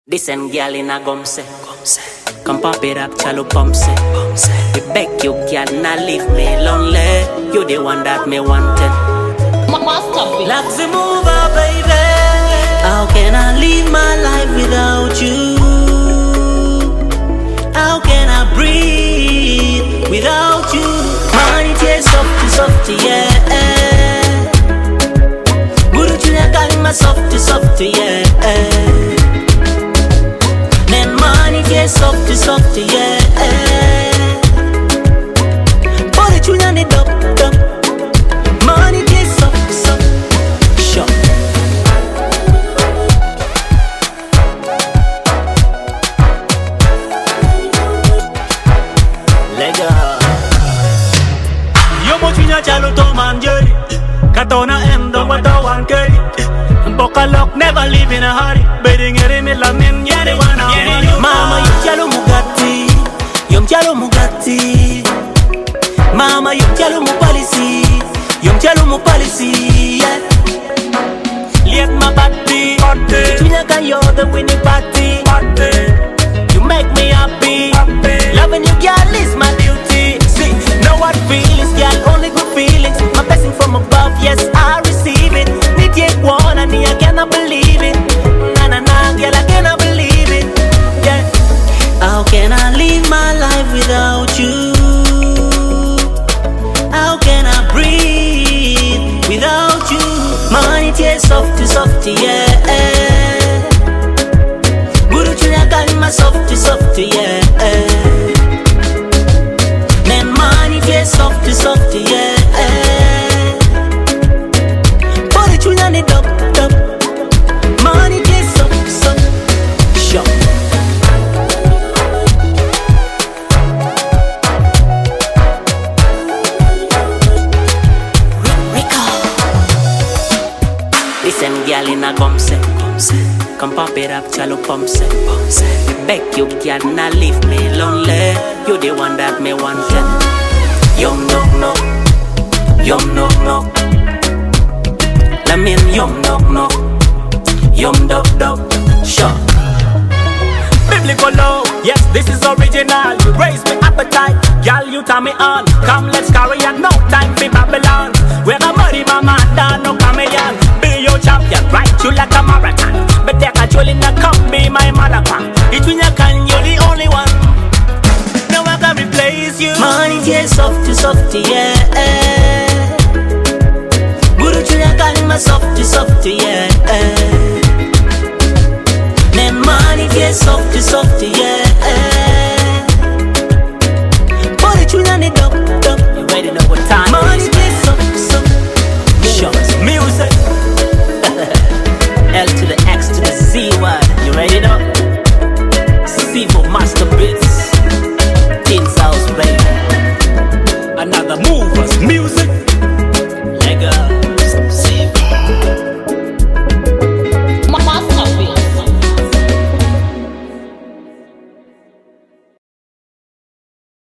This and girl in a gumse. Come pop it up, chalo pumse. We beg you, girl, not leave me lonely. You the one that me wanted. Like the mover, baby. How can I live my life without you? How can I breathe without you? Money tastes softy, softy, yeah. Guru Julia got my softy, softy, yeah. Then money tastes softy, softy, yeah. Guru Julia need up, up. Money tastes softy, softy. Sure. Lega. Yo mochinya chalo to manjeri. Katona endo wada wankeri. Bokalok never live in a hurry. Bedding ere me la men yere wana. Mama you chalo mugati. Yom chalo mugati. Mama you chalo mu policy. Yom chalo mu policy. Yeah. Liet my body. Tunya kan you're the winning party. You make me happy. Loving you, girl, is my duty. See, know what feelings, girl, only good feelings. My blessing from above, yes, I receive it. Need you one, and I cannot believe it. Na na na, girl, I cannot believe it. Yeah. How can I live my life without you? How can I breathe without you? Money tastes softy, softy, yeah. Guru Julia got my softy, softy, yeah. Then money tastes softy, softy, yeah. Guru Julia need up, up. Money tastes softy, softy. Sure. Listen, girl, in a gumse. Come pop it up, chalo pumse. We beg you, girl, not leave me lonely. You the one that me wanted. Yum knock knock, yum knock knock. I mean yum knock knock, yum dub dub. Sure. Biblical law, yes, this is original. You raise me appetite, girl, you turn me on. Come, let's carry on, no time for Babylon. Where I'm money, mama, down, no chameleon. Be your champion, right you like a marathon. But they control in the come, be my motherfucker. Between your can, you're the only one. No one can replace you. Money tastes softy, softy, yeah. Guru Julia got my softy, softy, yeah. Then money tastes softy, softy, yeah.